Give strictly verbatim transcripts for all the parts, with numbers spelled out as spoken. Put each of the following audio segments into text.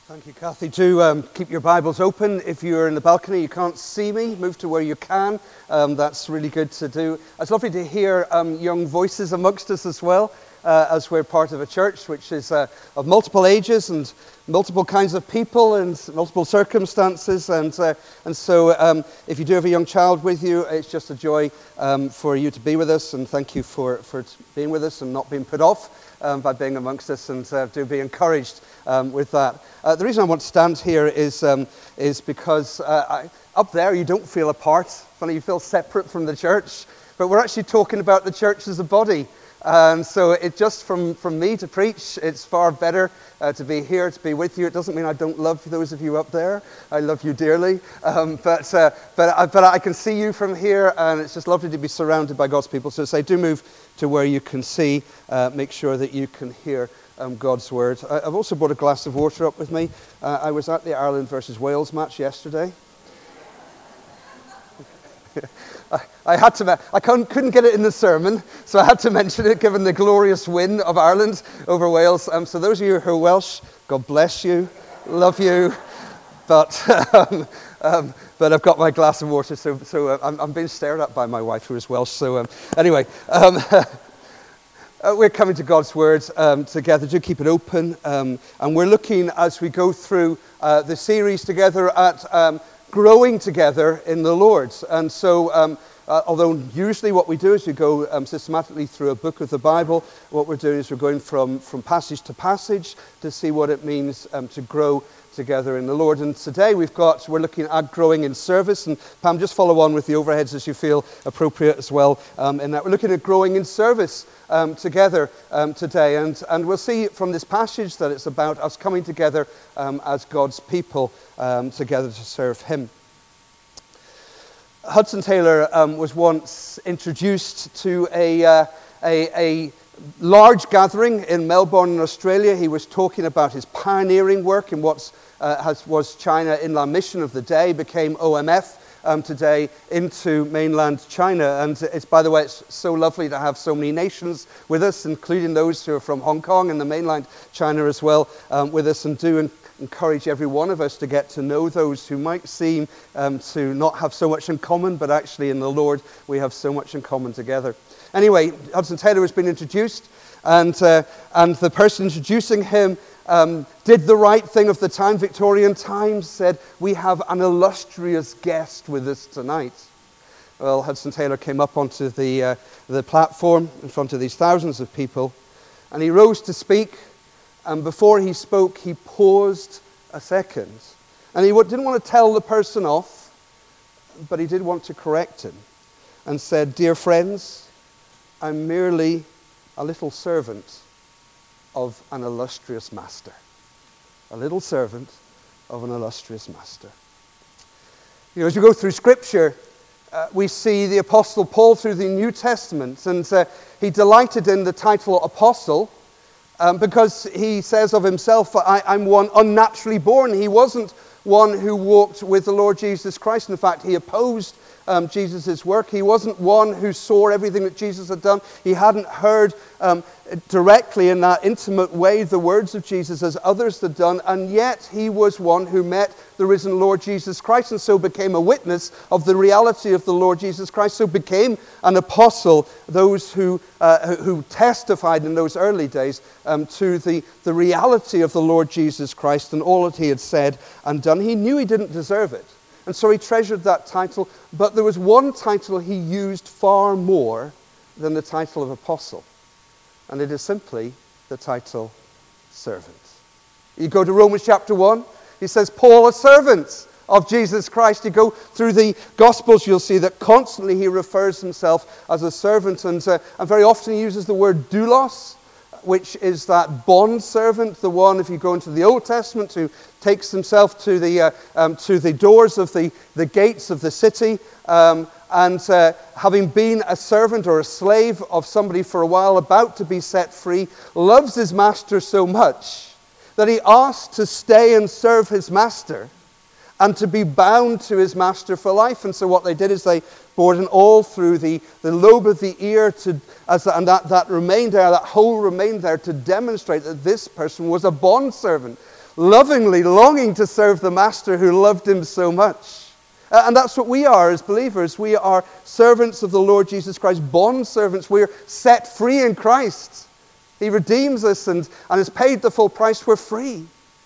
Thank you, Kathy. Do um, keep your Bibles open. If you're in the balcony, you can't see me, move to where you can. Um, that's really good to do. It's lovely to hear um, young voices amongst us as well, uh, as we're part of a church which is uh, of multiple ages and multiple kinds of people and multiple circumstances. And uh, and so um, if you do have a young child with you, it's just a joy um, for you to be with us. And thank you for, for being with us and not being put off Um, by being amongst us, and uh, do be encouraged um, with that. Uh, the reason I want to stand here is um, is because uh, I, up there you don't feel apart. Funny, you feel separate from the church, but we're actually talking about the church as a body. And so it just from, from me to preach, it's far better uh, to be here, to be with you. It doesn't mean I don't love those of you up there. I love you dearly. Um, but uh, but, I, but I can see you from here, and it's just lovely to be surrounded by God's people. So say, do move to where you can see. Uh, make sure that you can hear um, God's word. I, I've also brought a glass of water up with me. Uh, I was at the Ireland versus Wales match yesterday. I, I had to. I couldn't, couldn't get it in the sermon, so I had to mention it, given the glorious win of Ireland over Wales. Um, so those of you who are Welsh, God bless you, love you, but um, um, but I've got my glass of water, so so uh, I'm, I'm being stared at by my wife, who is Welsh. So um, anyway, um, uh, we're coming to God's word um, together. Do keep it open, um, and we're looking as we go through uh, the series together at. Um, growing together in the Lord. And so, um, uh, although usually what we do is we go um, systematically through a book of the Bible, what we're doing is we're going from, from passage to passage to see what it means um, to grow together in the Lord. And today we've got, we're looking at growing in service. And Pam, just follow on with the overheads as you feel appropriate as well. Um, in that we're looking at growing in service um, together um, today. And, and we'll see from this passage that it's about us coming together um, as God's people um, together to serve Him. Hudson Taylor um, was once introduced to a, uh, a, a large gathering in Melbourne, in Australia. He was talking about his pioneering work in what uh, has, was China Inland Mission of the day, became O M F um, today, into mainland China. And it's, by the way, it's so lovely to have so many nations with us, including those who are from Hong Kong and the mainland China as well, um, with us, and do and encourage every one of us to get to know those who might seem um, to not have so much in common, but actually in the Lord we have so much in common together. Anyway, Hudson Taylor has been introduced, and uh, and the person introducing him um, did the right thing of the time. Victorian Times said, "We have an illustrious guest with us tonight." Well, Hudson Taylor came up onto the uh, the platform in front of these thousands of people, and he rose to speak. And before he spoke, he paused a second. And he didn't want to tell the person off, but he did want to correct him, and said, "Dear friends, I'm merely a little servant of an illustrious master." A little servant of an illustrious master. You know, as we go through Scripture, uh, we see the Apostle Paul through the New Testament, and uh, he delighted in the title apostle, Um, because he says of himself, I, I'm one unnaturally born. He wasn't one who walked with the Lord Jesus Christ. In fact, he opposed um, Jesus' work. He wasn't one who saw everything that Jesus had done. He hadn't heard um, directly in that intimate way the words of Jesus as others had done. And yet he was one who met the risen Lord Jesus Christ, and so became a witness of the reality of the Lord Jesus Christ. So became an apostle, those who uh, who testified in those early days um, to the, the reality of the Lord Jesus Christ and all that he had said and done. He knew he didn't deserve it, and so he treasured that title. But there was one title he used far more than the title of apostle, and it is simply the title servant. You go to Romans chapter one, he says, Paul, a servant of Jesus Christ. You go through the Gospels, you'll see that constantly he refers himself as a servant, and, uh, and very often he uses the word doulos, which is that bond servant, the one, if you go into the Old Testament, who takes himself to the uh, um, to the doors of the, the gates of the city, um, and uh, having been a servant or a slave of somebody for a while, about to be set free, loves his master so much that he asks to stay and serve his master, and to be bound to his master for life. And so what they did is they bored him all through the, the lobe of the ear, to, as, and that, that remained there, that hole remained there to demonstrate that this person was a bondservant, lovingly longing to serve the master who loved him so much. Uh, and that's what we are as believers. We are servants of the Lord Jesus Christ, bond servants. We're set free in Christ. He redeems us and, and has paid the full price. We're free.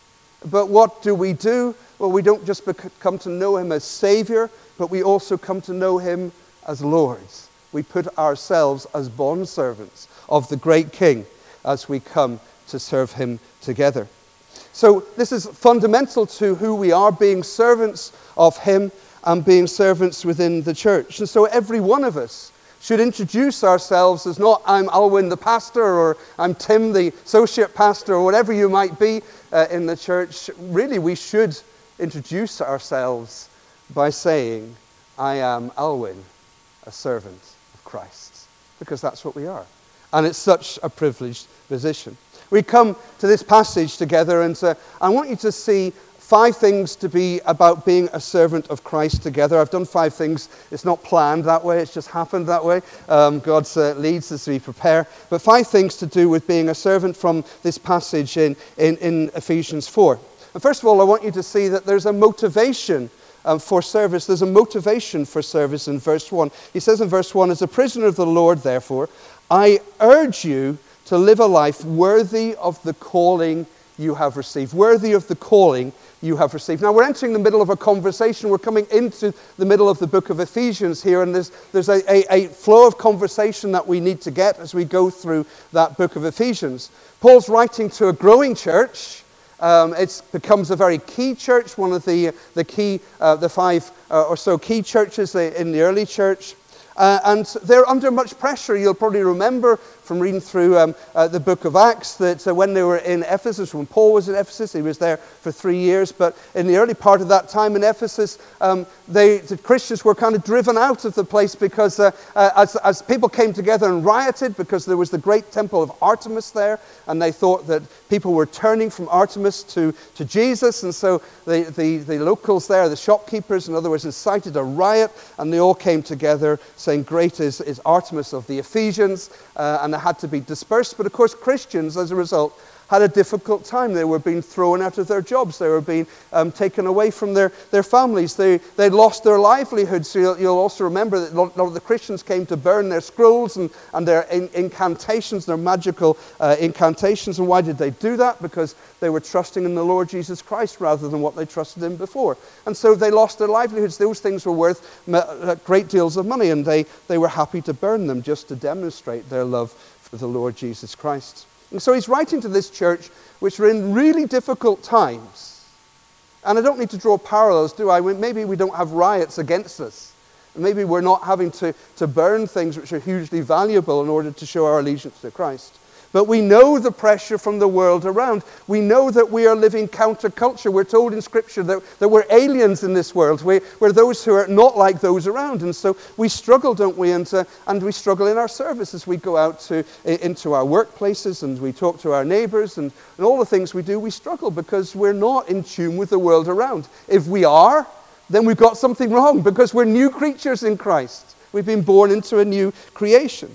But what do we do? Well, we don't just bec- come to know him as Savior, but we also come to know him as Lord. We put ourselves as bond servants of the great King as we come to serve him together. So this is fundamental to who we are, being servants of him and being servants within the church. And so every one of us should introduce ourselves as not, I'm Alwyn the pastor, or I'm Tim the associate pastor, or whatever you might be uh, in the church. Really, we should introduce ourselves by saying, I am Alwyn, a servant of Christ, because that's what we are. And it's such a privileged position. We come to this passage together, and uh, I want you to see five things to be about being a servant of Christ together. I've done five things. It's not planned that way. It's just happened that way. Um, God uh, leads as we prepare. But five things to do with being a servant from this passage in, in, in Ephesians four. And first of all, I want you to see that there's a motivation um, for service. There's a motivation for service in verse one. He says in verse one, as a prisoner of the Lord, therefore, I urge you to live a life worthy of the calling you have received. Worthy of the calling you have received. Now, we're entering the middle of a conversation. We're coming into the middle of the book of Ephesians here, and there's, there's a, a, a flow of conversation that we need to get as we go through that book of Ephesians. Paul's writing to a growing church. Um, it becomes a very key church, one of the, the key, uh, the five uh, or so key churches in the early church. Uh, and they're under much pressure. You'll probably remember from reading through um, uh, the book of Acts that uh, when they were in Ephesus, when Paul was in Ephesus, he was there for three years. But in the early part of that time in Ephesus, um, they, the Christians were kind of driven out of the place because uh, uh, as, as people came together and rioted, because there was the great temple of Artemis there, and they thought that people were turning from Artemis to, to Jesus. And so the, the, the locals there, the shopkeepers, in other words, incited a riot, and they all came together saying, great is, is Artemis of the Ephesians, uh, and they had to be dispersed. But of course, Christians, as a result, had a difficult time. They were being thrown out of their jobs. They were being um, taken away from their, their families. They they lost their livelihoods. So you'll, you'll also remember that a lot of the Christians came to burn their scrolls and, and their in, incantations, their magical uh, incantations. And why did they do that? Because they were trusting in the Lord Jesus Christ rather than what they trusted in before. And so they lost their livelihoods. Those things were worth great deals of money, and they, they were happy to burn them just to demonstrate their love for the Lord Jesus Christ. And so he's writing to this church, which are in really difficult times. And I don't need to draw parallels, do I? Maybe we don't have riots against us. Maybe we're not having to, to burn things which are hugely valuable in order to show our allegiance to Christ. But we know the pressure from the world around. We know that we are living counterculture. We're told in Scripture that, that we're aliens in this world. We're, we're those who are not like those around. And so we struggle, don't we? And, uh, and we struggle in our service as we go out to, into our workplaces and we talk to our neighbors and, and all the things we do. We struggle because we're not in tune with the world around. If we are, then we've got something wrong, because we're new creatures in Christ. We've been born into a new creation.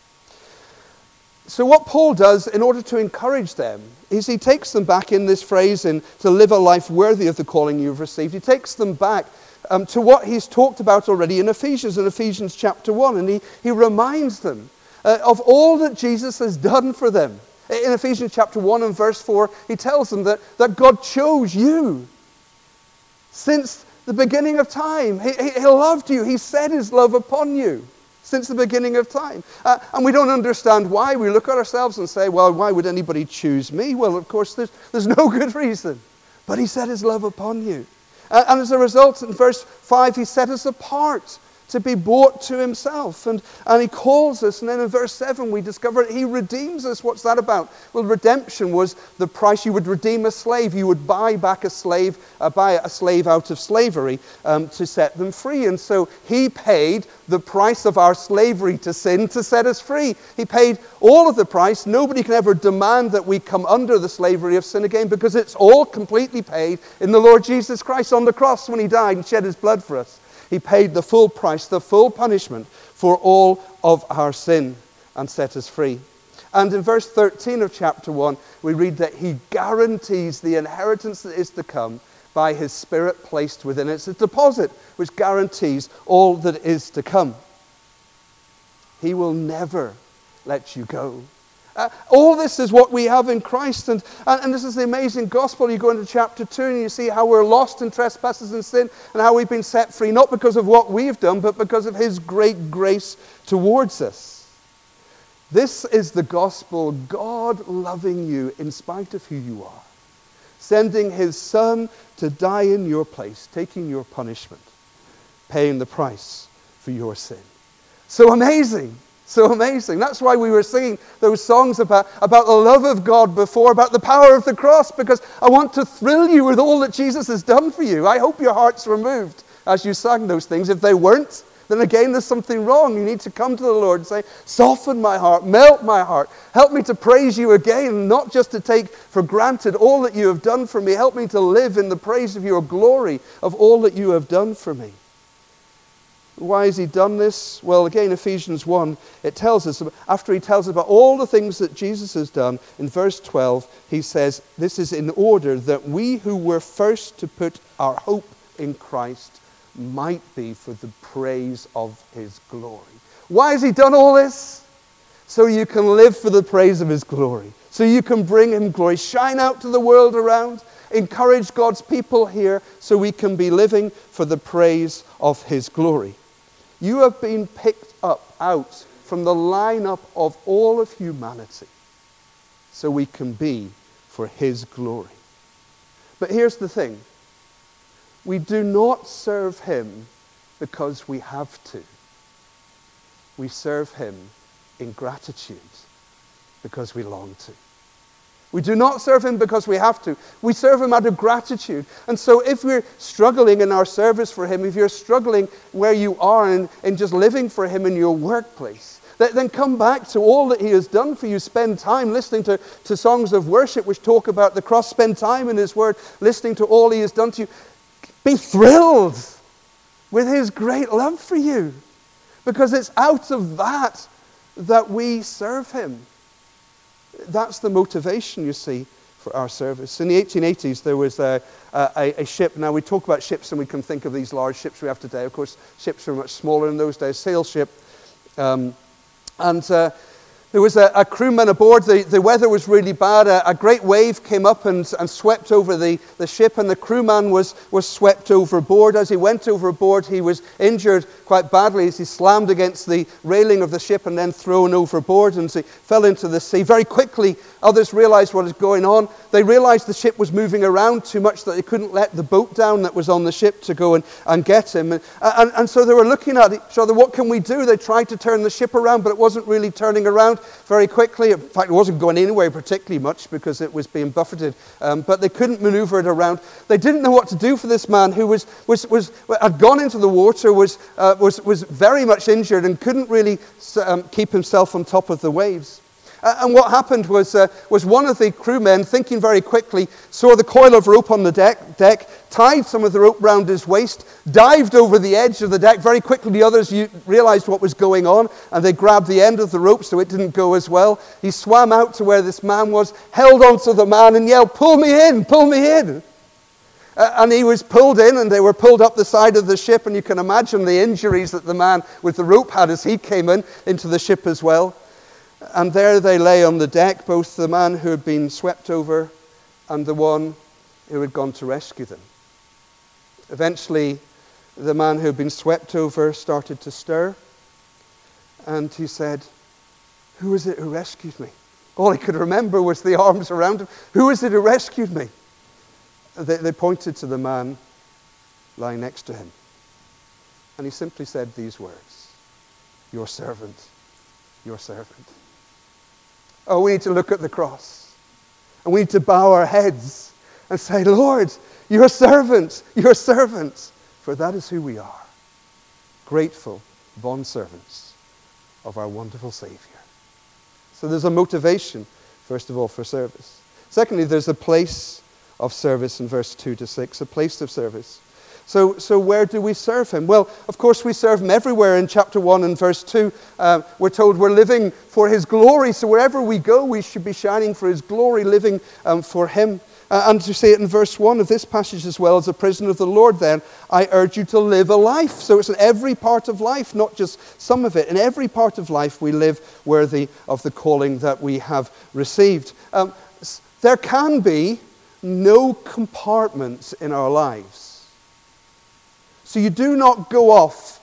So what Paul does in order to encourage them is he takes them back in this phrase in to live a life worthy of the calling you've received. He takes them back um, to what he's talked about already in Ephesians, in Ephesians chapter one. And he, he reminds them uh, of all that Jesus has done for them. In Ephesians chapter one and verse four, he tells them that, that God chose you since the beginning of time. He, he, he loved you. He set his love upon you since the beginning of time. Uh, and we don't understand why. We look at ourselves and say, well, why would anybody choose me? Well, of course, there's, there's no good reason. But he set his love upon you. Uh, and as a result, in verse five, he set us apart to be bought to himself. And, and he calls us. And then in verse seven, we discover he redeems us. What's that about? Well, redemption was the price. You would redeem a slave. You would buy back a slave, uh, buy a slave out of slavery um, to set them free. And so he paid the price of our slavery to sin to set us free. He paid all of the price. Nobody can ever demand that we come under the slavery of sin again, because it's all completely paid in the Lord Jesus Christ on the cross when he died and shed his blood for us. He paid the full price, the full punishment for all of our sin and set us free. And in verse thirteen of chapter one, we read that he guarantees the inheritance that is to come by his Spirit placed within it. It's a deposit which guarantees all that is to come. He will never let you go. Uh, all this is what we have in Christ. And, and, and this is the amazing gospel. You go into chapter two and you see how we're lost in trespasses and sin and how we've been set free, not because of what we've done, but because of his great grace towards us. This is the gospel, God loving you in spite of who you are, sending his Son to die in your place, taking your punishment, paying the price for your sin. So amazing. So amazing. That's why we were singing those songs about, about the love of God before, about the power of the cross, because I want to thrill you with all that Jesus has done for you. I hope your hearts were moved as you sang those things. If they weren't, then again there's something wrong. You need to come to the Lord and say, soften my heart, melt my heart. Help me to praise you again, not just to take for granted all that you have done for me. Help me to live in the praise of your glory, of all that you have done for me. Why has he done this? Well, again, Ephesians one, it tells us, after he tells us about all the things that Jesus has done, in verse twelve, he says, this is in order that we who were first to put our hope in Christ might be for the praise of his glory. Why has he done all this? So you can live for the praise of his glory. So you can bring him glory. Shine out to the world around. Encourage God's people here so we can be living for the praise of his glory. You have been picked up out from the lineup of all of humanity so we can be for his glory. But here's the thing. We do not serve him because we have to. We serve him in gratitude because we long to. We do not serve him because we have to. We serve him out of gratitude. And so if we're struggling in our service for him, if you're struggling where you are in, in just living for him in your workplace, then come back to all that he has done for you. Spend time listening to, to songs of worship which talk about the cross. Spend time in his word, listening to all he has done to you. Be thrilled with his great love for you, because it's out of that that we serve him. That's the motivation, you see, for our service. In the eighteen eighties, there was a, a, a ship. Now, we talk about ships and we can think of these large ships we have today. Of course, ships were much smaller in those days, sail ship. Um, and uh, there was a, a crewman aboard. The, the weather was really bad. A, a great wave came up and, and swept over the, the ship, and the crewman was, was swept overboard. As he went overboard, he was injured quite badly as he slammed against the railing of the ship and then thrown overboard, and he fell into the sea. Very quickly, others realized what was going on. They realized the ship was moving around too much, that they couldn't let the boat down that was on the ship to go and, and get him. And, and, and so they were looking at each other, what can we do? They tried to turn the ship around, but it wasn't really turning around very quickly. In fact, it wasn't going anywhere particularly much because it was being buffeted. Um, but they couldn't maneuver it around. They didn't know what to do for this man who was, was, was had gone into the water, was, uh, was, was very much injured and couldn't really um, keep himself on top of the waves. Uh, and what happened was, uh, was one of the crewmen, thinking very quickly, saw the coil of rope on the deck, deck, tied some of the rope round his waist, dived over the edge of the deck. Very quickly the others realized what was going on, and they grabbed the end of the rope so it didn't go as well. He swam out to where this man was, held onto the man and yelled, "Pull me in, pull me in." Uh, and he was pulled in, and they were pulled up the side of the ship, and you can imagine the injuries that the man with the rope had as he came in into the ship as well. And there they lay on the deck, both the man who had been swept over and the one who had gone to rescue them. Eventually, the man who had been swept over started to stir, and he said, "Who is it who rescued me?" All he could remember was the arms around him. "Who is it who rescued me?" They, they pointed to the man lying next to him. And he simply said these words, "Your servant, your servant." Oh, we need to look at the cross. And we need to bow our heads and say, "Lord, your servant, your servant." For that is who we are. Grateful bondservants of our wonderful Savior. So there's a motivation, first of all, for service. Secondly, there's a place of service in verse two to six, a place of service. So, so where do we serve him? Well, of course, we serve him everywhere. In chapter one and verse two, uh, we're told we're living for his glory. So wherever we go, we should be shining for his glory, living um, for him. Uh, and to say it in verse one of this passage as well, as a prisoner of the Lord, then, I urge you to live a life. So it's in every part of life, not just some of it. In every part of life, we live worthy of the calling that we have received. Um, there can be no compartments in our lives. So you do not go off,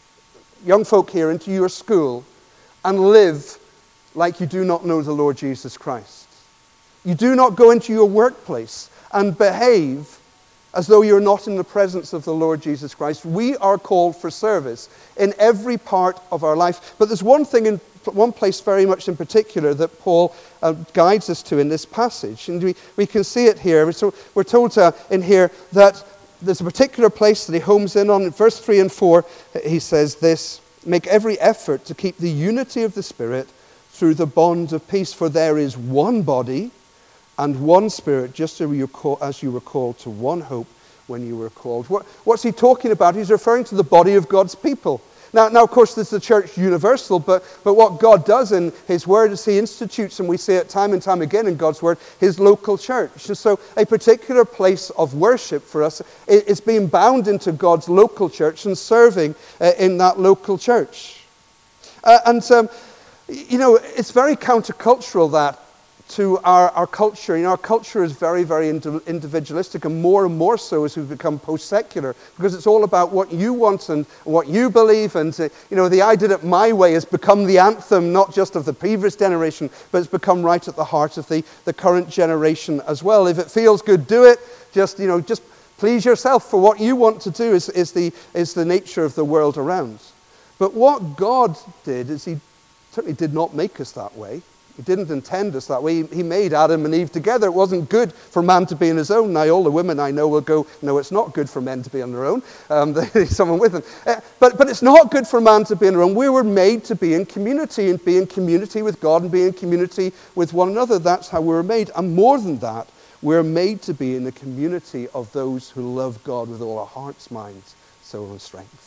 young folk here, into your school and live like you do not know the Lord Jesus Christ. You do not go into your workplace and behave as though you're not in the presence of the Lord Jesus Christ. We are called for service in every part of our life. But there's one thing in one place very much in particular that Paul uh, guides us to in this passage. And we, we can see it here. So we're told uh, in here that there's a particular place that he homes in on. In verse three and four, he says this: make every effort to keep the unity of the Spirit through the bond of peace, for there is one body and one Spirit, just as you, call, as you were called to one hope when you were called. What, what's he talking about? He's referring to the body of God's people. Now, now, of course, this is the church universal, but, but what God does in his word is he institutes, and we see it time and time again in God's word, his local church. And so a particular place of worship for us is being bound into God's local church and serving uh, in that local church. Uh, and, um, you know, it's very countercultural, that, to our, our culture. You know, our culture is very, very individualistic, and more and more so as we become post-secular, because it's all about what you want and what you believe. And, uh, you know, the I did it my way has become the anthem, not just of the previous generation, but it's become right at the heart of the, the current generation as well. If it feels good, do it. Just, you know, just please yourself, for what you want to do is, is, the, is the nature of the world around. But what God did is he certainly did not make us that way. He didn't intend us that way. He made Adam and Eve together. It wasn't good for man to be on his own. Now, all the women I know will go, no, it's not good for men to be on their own. Um, they need someone with them. Uh, but, but it's not good for man to be on their own. We were made to be in community, and be in community with God and be in community with one another. That's how we were made. And more than that, we're made to be in the community of those who love God with all our hearts, minds, soul, and strength.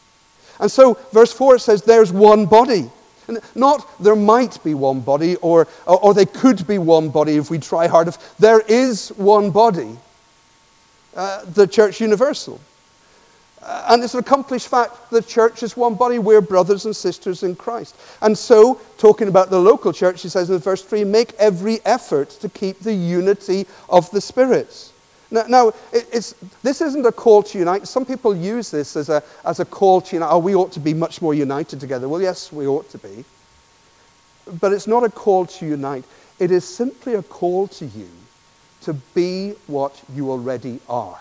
And so, verse four says, there's one body. And not there might be one body, or, or, or they could be one body if we try hard. There is one body, uh, the church universal. Uh, and it's an accomplished fact. The church is one body. We're brothers and sisters in Christ. And so, talking about the local church, he says in verse three, make every effort to keep the unity of the Spirit. Now, now it, it's, this isn't a call to unite. Some people use this as a, as a call to unite. Oh, we ought to be much more united together. Well, yes, we ought to be. But it's not a call to unite. It is simply a call to you to be what you already are.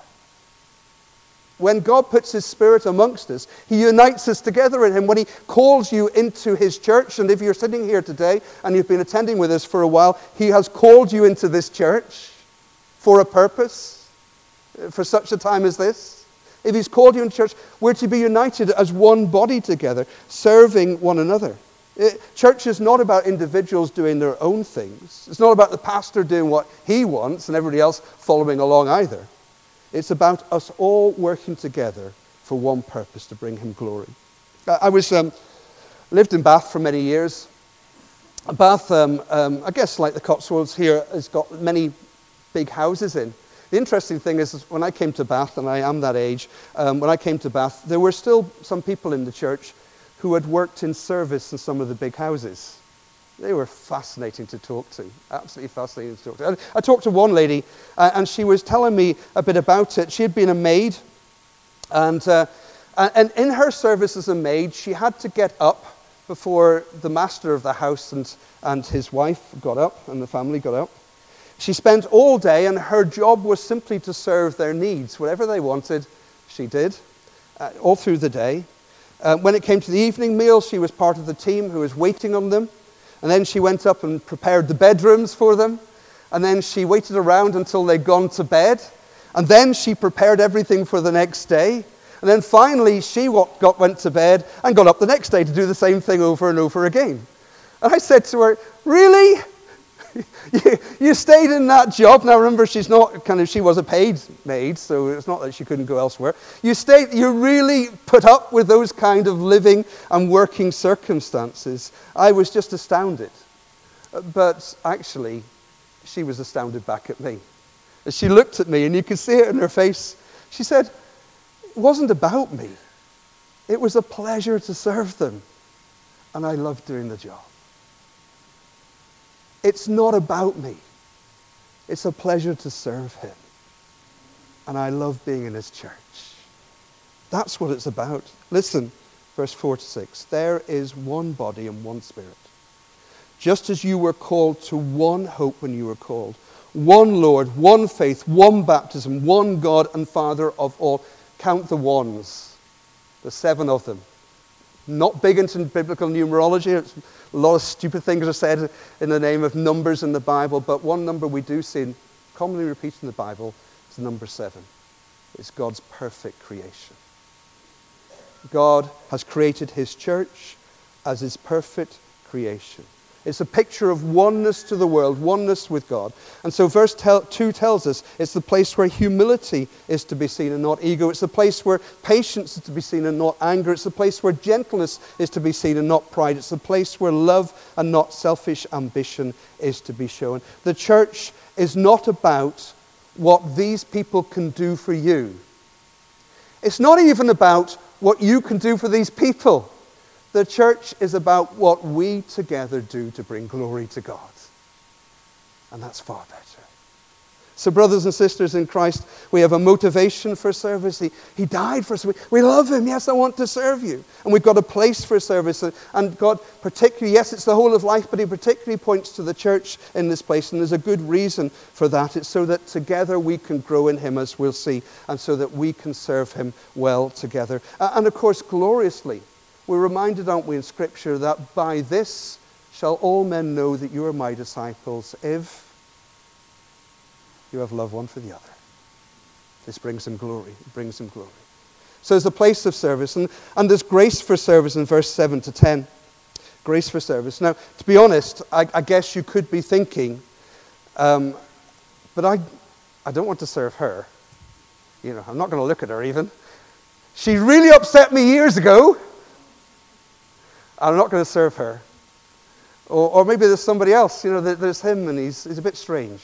When God puts his Spirit amongst us, he unites us together in him. When he calls you into his church, and if you're sitting here today and you've been attending with us for a while, he has called you into this church for a purpose, for such a time as this. If he's called you in church, we're to be united as one body together, serving one another. It, church is not about individuals doing their own things. It's not about the pastor doing what he wants and everybody else following along either. It's about us all working together for one purpose, to bring him glory. I, I was um, lived in Bath for many years. Bath, um, um, I guess like the Cotswolds here, has got many big houses in. The interesting thing is, when I came to Bath, and I am that age, um, when I came to Bath, there were still some people in the church who had worked in service in some of the big houses. They were fascinating to talk to, absolutely fascinating to talk to. I, I talked to one lady, uh, and she was telling me a bit about it. She had been a maid, and, uh, and in her service as a maid, she had to get up before the master of the house and, and his wife got up, and the family got up. She spent all day, and her job was simply to serve their needs. Whatever they wanted, she did, uh, all through the day. Uh, when it came to the evening meal, she was part of the team who was waiting on them. And then she went up and prepared the bedrooms for them. And then she waited around until they'd gone to bed. And then she prepared everything for the next day. And then finally, she got, went to bed and got up the next day to do the same thing over and over again. And I said to her, really? you, you stayed in that job. Now remember, she's not kind of, she was a paid maid, so it's not that she couldn't go elsewhere. You stayed, you really put up with those kind of living and working circumstances. I was just astounded. But actually, she was astounded back at me. As she looked at me, and you could see it in her face, she said, it wasn't about me. It was a pleasure to serve them. And I loved doing the job. It's not about me. It's a pleasure to serve him. And I love being in his church. That's what it's about. Listen, verse four to six. There is one body and one spirit. Just as you were called to one hope when you were called. One Lord, one faith, one baptism, one God and Father of all. Count the ones. The seven of them. Not big into biblical numerology. It's, a lot of stupid things are said in the name of numbers in the Bible, but one number we do see commonly repeated in the Bible is number seven. It's God's perfect creation. God has created his church as his perfect creation. It's a picture of oneness to the world, oneness with God. And so verse two tells us it's the place where humility is to be seen and not ego. It's the place where patience is to be seen and not anger. It's the place where gentleness is to be seen and not pride. It's the place where love and not selfish ambition is to be shown. The church is not about what these people can do for you. It's not even about what you can do for these people. The church is about what we together do to bring glory to God. And that's far better. So brothers and sisters in Christ, we have a motivation for service. He, he died for us. We, we love him. Yes, I want to serve you. And we've got a place for service. And God particularly, yes, it's the whole of life, but he particularly points to the church in this place. And there's a good reason for that. It's so that together we can grow in him, as we'll see, and so that we can serve him well together. Uh, and of course, gloriously, we're reminded, aren't we, in Scripture, that by this shall all men know that you are my disciples, if you have love one for the other. This brings him glory. It brings him glory. So there's a place of service, and, and there's grace for service in verse seven to ten. Grace for service. Now, to be honest, I, I guess you could be thinking, um, but I, I don't want to serve her. You know, I'm not going to look at her even. She really upset me years ago. I'm not going to serve her. Or, or maybe there's somebody else. You know, there's him and he's, he's a bit strange.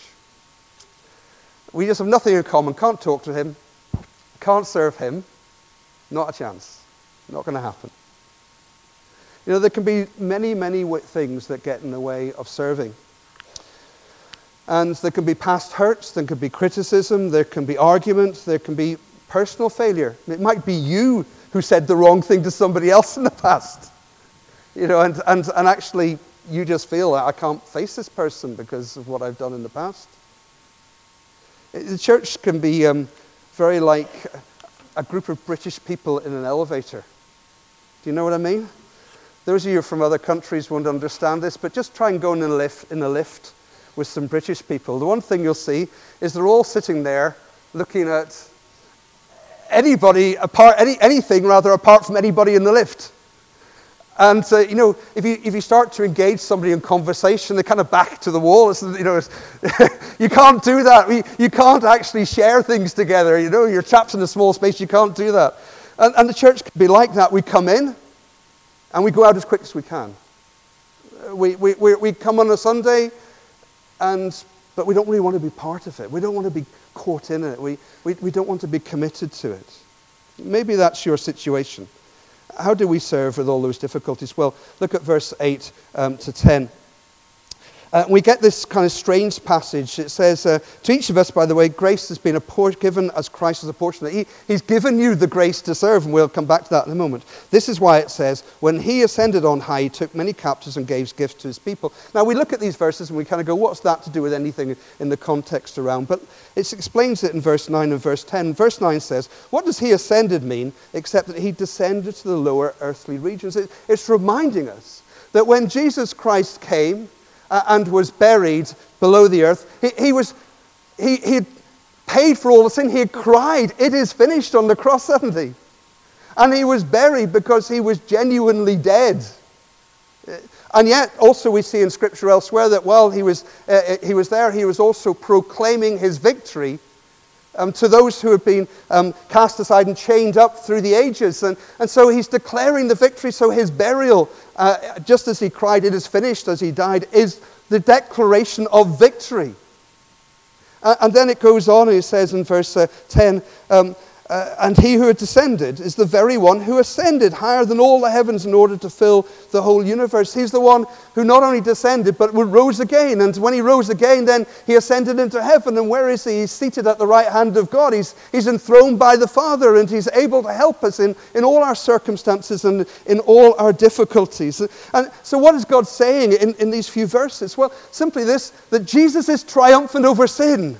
We just have nothing in common. Can't talk to him. Can't serve him. Not a chance. Not going to happen. You know, there can be many, many things that get in the way of serving. And there can be past hurts. There can be criticism. There can be argument. There can be personal failure. It might be you who said the wrong thing to somebody else in the past. You know, and, and, and actually you just feel I can't face this person because of what I've done in the past. The church can be um, very like a group of British people in an elevator. Do you know what I mean? Those of you from other countries won't understand this, but just try and go in a lift, in a lift with some British people. The one thing you'll see is they're all sitting there looking at anybody apart, any, anything rather apart from anybody in the lift. And, uh, you know, if you if you start to engage somebody in conversation, they kind of back to the wall. It's, you know, it's, you can't do that. You, you can't actually share things together. You know, you're trapped in a small space. You can't do that. And, and the church can be like that. We come in and we go out as quick as we can. We, we, we, we come on a Sunday, and but we don't really want to be part of it. We don't want to be caught in it. We, we, we don't want to be committed to it. Maybe that's your situation. How do we serve with all those difficulties? Well, look at verse eight um, to ten. Uh, we get this kind of strange passage. It says, uh, to each of us, by the way, grace has been a por- given as Christ has apportioned it. He, he's given you the grace to serve, and we'll come back to that in a moment. This is why it says, when he ascended on high, he took many captives and gave gifts to his people. Now, we look at these verses and we kind of go, what's that to do with anything in the context around? But it explains it in verse nine and verse ten. Verse nine says, what does he ascended mean, except that he descended to the lower earthly regions? It, it's reminding us that when Jesus Christ came, Uh, and was buried below the earth, he, he was he he had paid for all the sin. He had cried, "It is finished," on the cross, hadn't he? And he was buried because he was genuinely dead. And yet, also we see in Scripture elsewhere that while he was, uh, he was there, he was also proclaiming his victory um, to those who have been um, cast aside and chained up through the ages. And, and so he's declaring the victory. So his burial, uh, just as he cried, "It is finished," as he died, is the declaration of victory. Uh, and then it goes on, and it says in verse uh, ten, um, Uh, and he who had descended is the very one who ascended higher than all the heavens in order to fill the whole universe. He's the one who not only descended, but rose again. And when he rose again, then he ascended into heaven. And where is he? He's seated at the right hand of God. He's, he's enthroned by the Father, and he's able to help us in, in all our circumstances and in all our difficulties. And so what is God saying in, in these few verses? Well, simply this, that Jesus is triumphant over sin.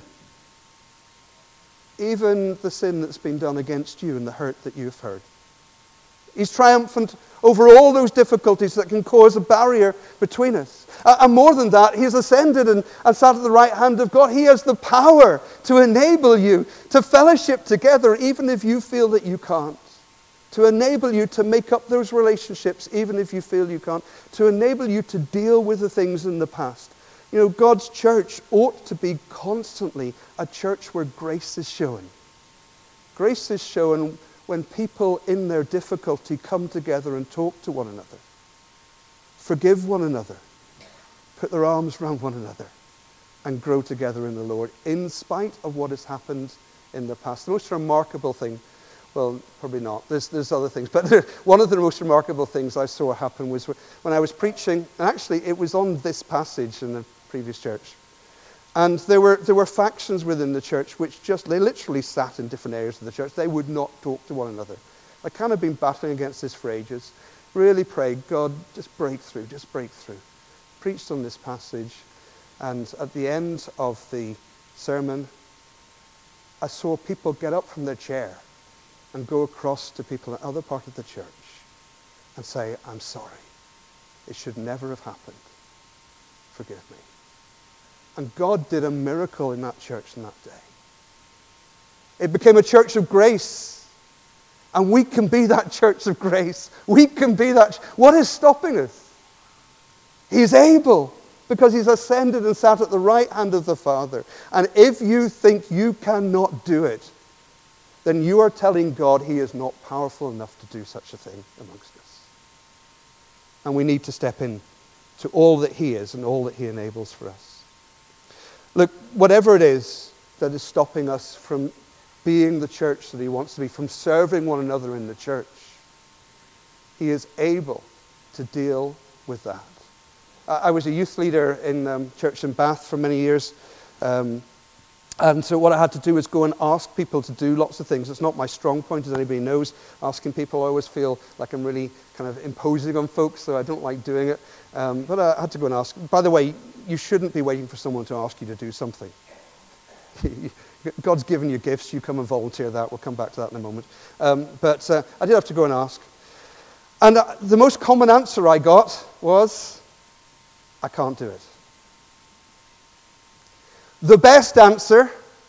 Even the sin that's been done against you and the hurt that you've heard. He's triumphant over all those difficulties that can cause a barrier between us. Uh, and more than that, he's ascended and, and sat at the right hand of God. He has the power to enable you to fellowship together, even if you feel that you can't. To enable you to make up those relationships, even if you feel you can't. To enable you to deal with the things in the past. You know, God's church ought to be constantly a church where grace is shown. Grace is shown when people in their difficulty come together and talk to one another, forgive one another, put their arms around one another, and grow together in the Lord, in spite of what has happened in the past. The most remarkable thing, well, probably not, there's, there's other things, but one of the most remarkable things I saw happen was when I was preaching, and actually it was on this passage in the previous church. And there were there were factions within the church which just, they literally sat in different areas of the church. They would not talk to one another. I kind of been battling against this for ages. Really prayed, God, just break through, just break through. Preached on this passage, and at the end of the sermon, I saw people get up from their chair and go across to people in the other part of the church and say, "I'm sorry. It should never have happened. Forgive me." And God did a miracle in that church in that day. It became a church of grace. And we can be that church of grace. We can be that. What is stopping us? He's able, because he's ascended and sat at the right hand of the Father. And if you think you cannot do it, then you are telling God he is not powerful enough to do such a thing amongst us. And we need to step in to all that he is and all that he enables for us. Look, whatever it is that is stopping us from being the church that he wants to be, from serving one another in the church, he is able to deal with that. I was a youth leader in um, church in Bath for many years. Um, and so what I had to do was go and ask people to do lots of things. It's not my strong point, as anybody knows. Asking people, I always feel like I'm really kind of imposing on folks, so I don't like doing it. Um, but I had to go and ask. By the way, you shouldn't be waiting for someone to ask you to do something. God's given you gifts. You come and volunteer that. We'll come back to that in a moment. Um, but uh, I did have to go and ask. And uh, the most common answer I got was, "I can't do it." The best answer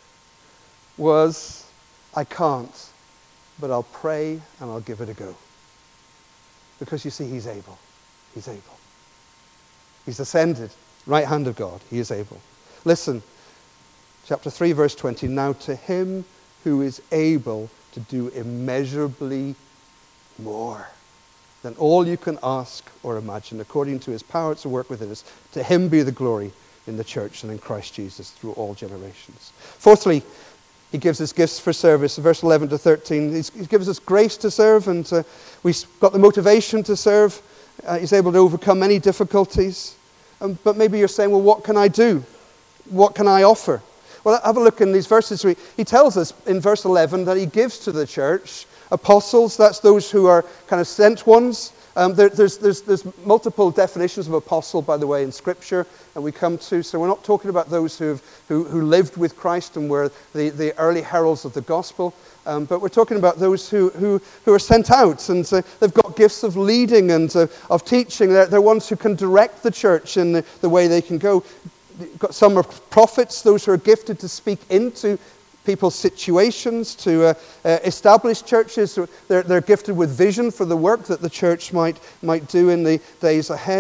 was, "I can't, but I'll pray and I'll give it a go." Because you see, he's able. He's able. He's ascended, right hand of God. He is able. Listen, chapter three, verse twenty. "Now to him who is able to do immeasurably more than all you can ask or imagine, according to his power to work within us, to him be the glory in the church and in Christ Jesus through all generations." Fourthly, he gives us gifts for service. Verse eleven to thirteen, he's, he gives us grace to serve, and uh, we've got the motivation to serve. Uh, he's able to overcome any difficulties. Um, but maybe you're saying, well, what can I do? What can I offer? Well, have a look in these verses. He tells us in verse eleven that he gives to the church apostles. That's those who are kind of sent ones. Um, there, there's, there's, there's multiple definitions of apostle, by the way, in Scripture, and we come to. So we're not talking about those who've, who who lived with Christ and were the, the early heralds of the gospel, um, but we're talking about those who who, who are sent out, and uh, they've got gifts of leading and uh, of teaching. They're, they're ones who can direct the church in the, the way they can go. Got some are prophets, those who are gifted to speak into people's situations, to uh, uh, establish churches. They're, they're gifted with vision for the work that the church might might do in the days ahead.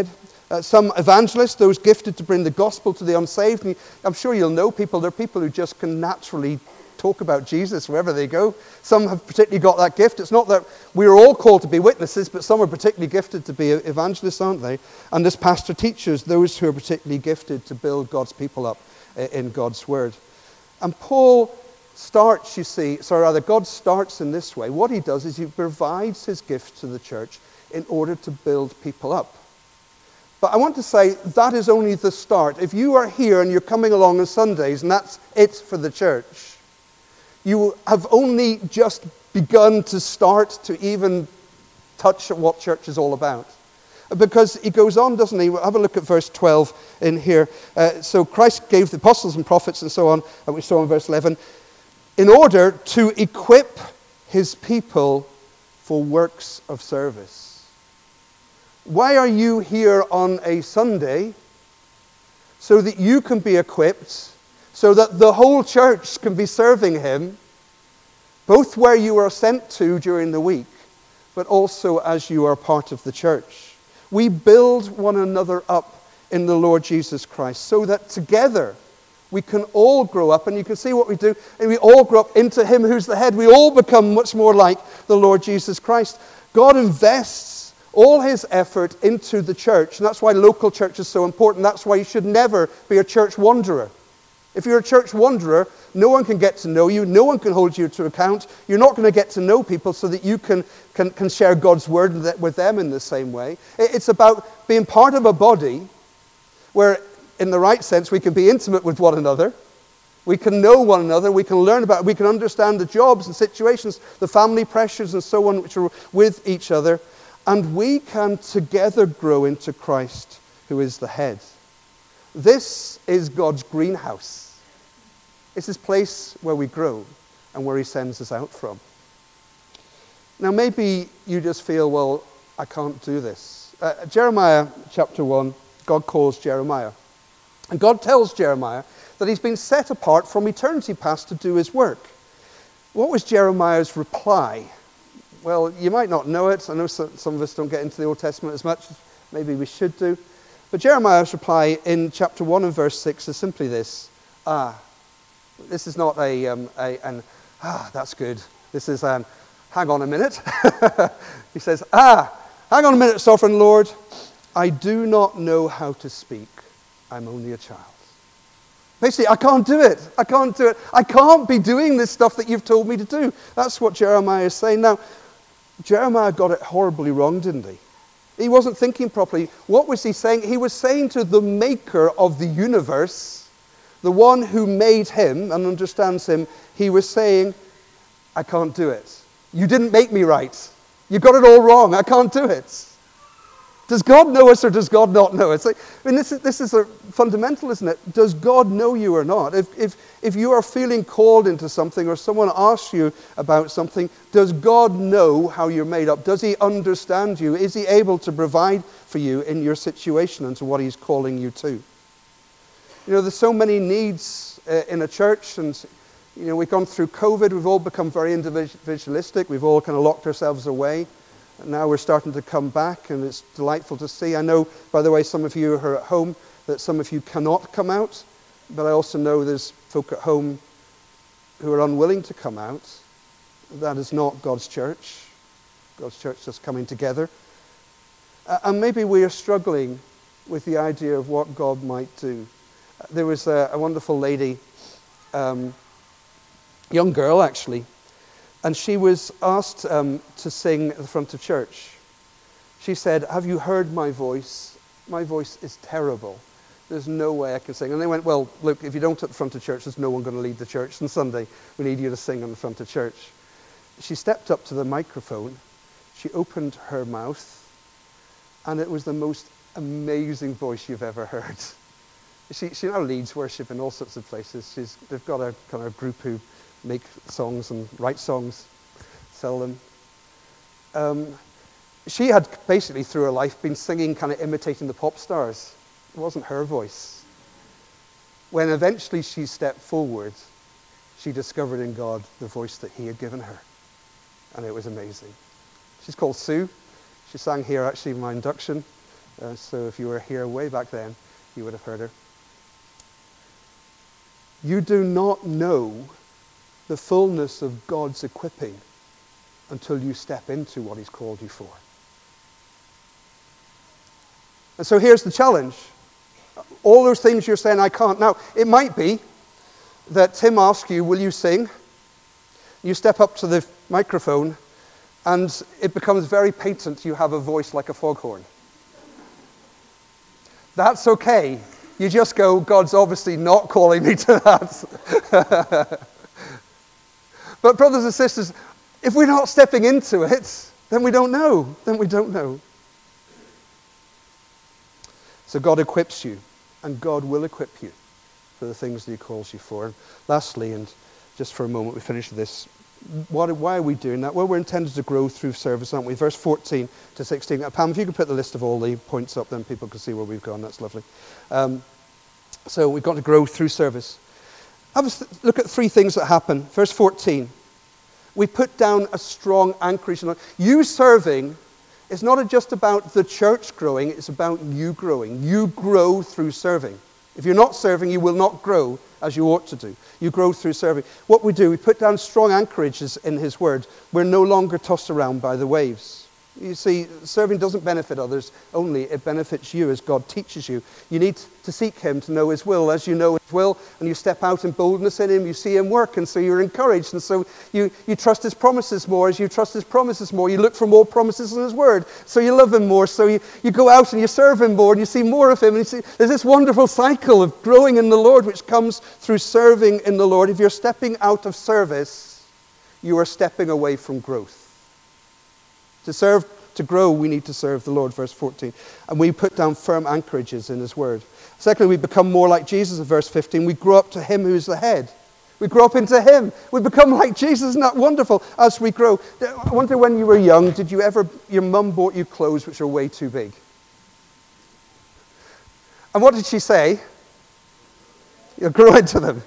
Uh, some evangelists, those gifted to bring the gospel to the unsaved. And I'm sure you'll know people. There are people who just can naturally talk about Jesus wherever they go. Some have particularly got that gift. It's not that we're all called to be witnesses, but some are particularly gifted to be evangelists, aren't they? And as pastor teachers, those who are particularly gifted to build God's people up in God's word. And Paul starts, you see, sorry, rather, God starts in this way. What he does is he provides his gift to the church in order to build people up. But I want to say that is only the start. If you are here and you're coming along on Sundays and that's it for the church, you have only just begun to start to even touch at what church is all about. Because he goes on, doesn't he? Have a look at verse twelve in here. Uh, so Christ gave the apostles and prophets and so on, and we saw in verse eleven, in order to equip his people for works of service. Why are you here on a Sunday? So that you can be equipped, so that the whole church can be serving him, both where you are sent to during the week, but also as you are part of the church. We build one another up in the Lord Jesus Christ, so that together we can all grow up, and you can see what we do, and we all grow up into him who's the head. We all become much more like the Lord Jesus Christ. God invests all his effort into the church. And that's why local church is so important. That's why you should never be a church wanderer. If you're a church wanderer, no one can get to know you. No one can hold you to account. You're not going to get to know people so that you can, can, can share God's word with them in the same way. It's about being part of a body where, in the right sense, we can be intimate with one another. We can know one another. We can learn about it. We can understand the jobs and situations, the family pressures and so on, which are with each other. And we can together grow into Christ, who is the head. This is God's greenhouse. It's this place where we grow and where he sends us out from. Now maybe you just feel, well, I can't do this. Uh, Jeremiah chapter one, God calls Jeremiah. And God tells Jeremiah that he's been set apart from eternity past to do his work. What was Jeremiah's reply? Well, you might not know it. I know some, some of us don't get into the Old Testament as much as maybe we should do. But Jeremiah's reply in chapter one and verse six is simply this. Ah, this is not a, um, a an, ah, that's good. This is an, hang on a minute. He says, ah, hang on a minute, sovereign Lord. I do not know how to speak. I'm only a child. Basically, I can't do it. I can't do it. I can't be doing this stuff that you've told me to do. That's what Jeremiah is saying. Now, Jeremiah got it horribly wrong, didn't he? He wasn't thinking properly. What was he saying? He was saying to the maker of the universe, the one who made him and understands him, he was saying, I can't do it. You didn't make me right. You got it all wrong. I can't do it. Does God know us or does God not know us? Like, I mean, this is, this is a fundamental, isn't it? Does God know you or not? If, if, if you are feeling called into something or someone asks you about something, does God know how you're made up? Does he understand you? Is he able to provide for you in your situation and to what he's calling you to? You know, there's so many needs uh, in a church, and you know, we've gone through COVID. We've all become very individualistic. We've all kind of locked ourselves away. And now we're starting to come back, and it's delightful to see. I know, by the way, some of you who are at home, that some of you cannot come out. But I also know there's folk at home who are unwilling to come out. That is not God's church. God's church is coming together. Uh, and maybe we are struggling with the idea of what God might do. Uh, there was a, a wonderful lady, um, young girl actually, and she was asked um, to sing at the front of church. She said, have you heard my voice? My voice is terrible. There's no way I can sing. And they went, well, look, if you don't at the front of church, there's no one going to lead the church on Sunday. We need you to sing on the front of church. She stepped up to the microphone. She opened her mouth. And it was the most amazing voice you've ever heard. She, she now leads worship in all sorts of places. She's, they've got a kind of group who make songs and write songs, sell them. Um, she had basically through her life been singing, kind of imitating the pop stars. It wasn't her voice. When eventually she stepped forward, she discovered in God the voice that he had given her. And it was amazing. She's called Sue. She sang here actually in my induction. Uh, so if you were here way back then, you would have heard her. You do not know the fullness of God's equipping until you step into what he's called you for. And so here's the challenge. All those things you're saying, I can't. Now, it might be that Tim asks you, will you sing? You step up to the microphone, and it becomes very patent you have a voice like a foghorn. That's okay. You just go, God's obviously not calling me to that. But brothers and sisters, if we're not stepping into it, then we don't know. Then we don't know. So God equips you, and God will equip you for the things that he calls you for. And lastly, and just for a moment, we finish with this. What, why are we doing that? Well, we're intended to grow through service, aren't we? Verse fourteen to sixteen. Uh, Pam, if you could put the list of all the points up, then people can see where we've gone. That's lovely. Um, so we've got to grow through service. Have a th- look at three things that happen. Verse fourteen. We put down a strong anchorage. You serving is not just about the church growing, it's about you growing. You grow through serving. If you're not serving, you will not grow as you ought to do. You grow through serving. What we do, we put down strong anchorages in his word. We're no longer tossed around by the waves. You see, serving doesn't benefit others only, it benefits you as God teaches you. You need to seek him to know his will. As you know his will, and you step out in boldness in him, you see him work, and so you're encouraged, and so you, you trust his promises more. As you trust his promises more, you look for more promises in his word, so you love him more, so you, you go out and you serve him more, and you see more of him, and you see, there's this wonderful cycle of growing in the Lord, which comes through serving in the Lord. If you're stepping out of service, you are stepping away from growth. To serve, to grow, we need to serve the Lord, verse fourteen. And we put down firm anchorages in his word. Secondly, we become more like Jesus in verse fifteen. We grow up to him who's the head. We grow up into him. We become like Jesus. Isn't that wonderful as we grow? I wonder, when you were young, did you ever, your mum bought you clothes which are way too big? And what did she say? You'll grow into them.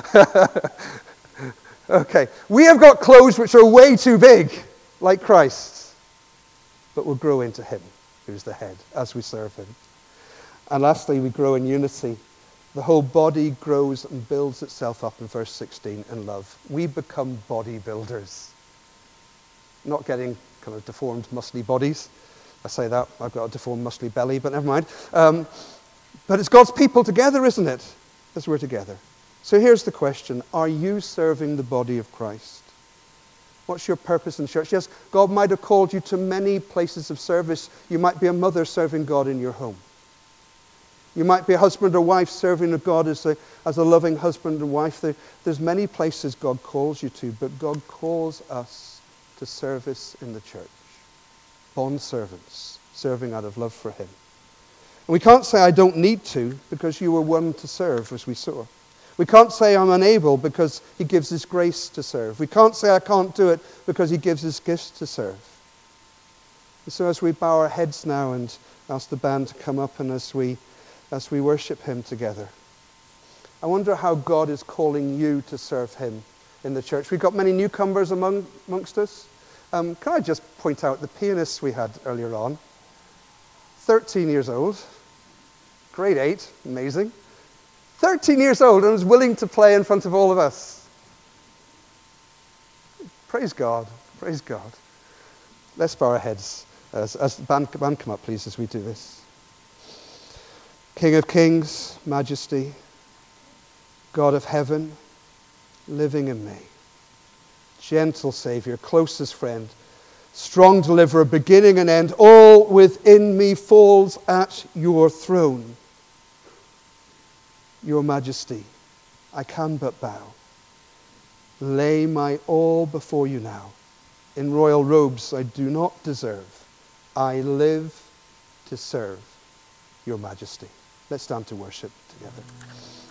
Okay. We have got clothes which are way too big, like Christ. But we'll grow into him, who's the head, as we serve him. And lastly, we grow in unity. The whole body grows and builds itself up in verse sixteen in love. We become bodybuilders. Not getting kind of deformed, muscly bodies. I say that, I've got a deformed, muscly belly, but never mind. Um, but it's God's people together, isn't it? As we're together. So here's the question. Are you serving the body of Christ? What's your purpose in church? Yes, God might have called you to many places of service. You might be a mother serving God in your home. You might be a husband or wife serving God as a, as a loving husband and wife. There, there's many places God calls you to, but God calls us to service in the church. Bond servants, serving out of love for him. And we can't say, I don't need to, because you were one to serve, as we saw. We can't say I'm unable, because he gives his grace to serve. We can't say I can't do it, because he gives his gifts to serve. And so as we bow our heads now and ask the band to come up, and as we, as we worship him together, I wonder how God is calling you to serve him in the church. We've got many newcomers among, amongst us. Um, can I just point out the pianists we had earlier on? thirteen years old. Grade eight. Amazing. thirteen years old and was willing to play in front of all of us. Praise God. Praise God. Let's bow our heads as, as the band, band come up, please, as we do this. King of kings, majesty, God of heaven, living in me. Gentle Savior, closest friend, strong deliverer, beginning and end, all within me falls at your throne. Your majesty, I can but bow. Lay my all before you now. In royal robes I do not deserve. I live to serve your majesty. Let's stand to worship together.